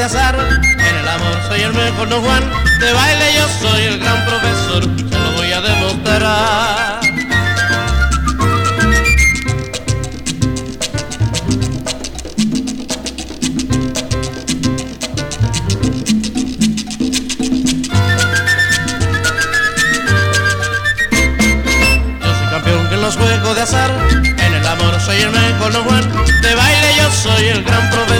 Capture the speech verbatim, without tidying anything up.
de azar. En el amor soy el mejor Don Juan, de baile yo soy el gran profesor, se lo voy a demostrar. Yo soy campeón que en los juegos de azar, en el amor soy el mejor Don Juan, de baile yo soy el gran profesor.